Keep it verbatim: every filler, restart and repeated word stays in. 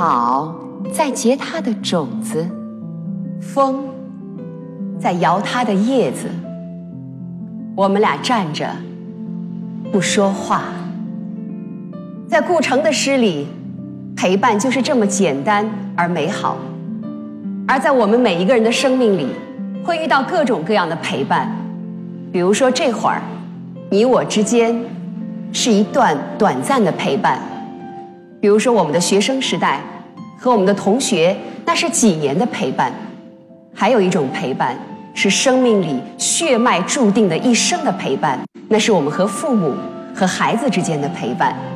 草在结它的种子，风在摇它的叶子。我们俩站着不说话。在顾城的诗里，陪伴就是这么简单而美好。而在我们每一个人的生命里，会遇到各种各样的陪伴。比如说这会儿你我之间是一段短暂的陪伴，比如说我们的学生时代和我们的同学，那是几年的陪伴。还有一种陪伴是生命里血脉注定的一生的陪伴，那是我们和父母和孩子之间的陪伴。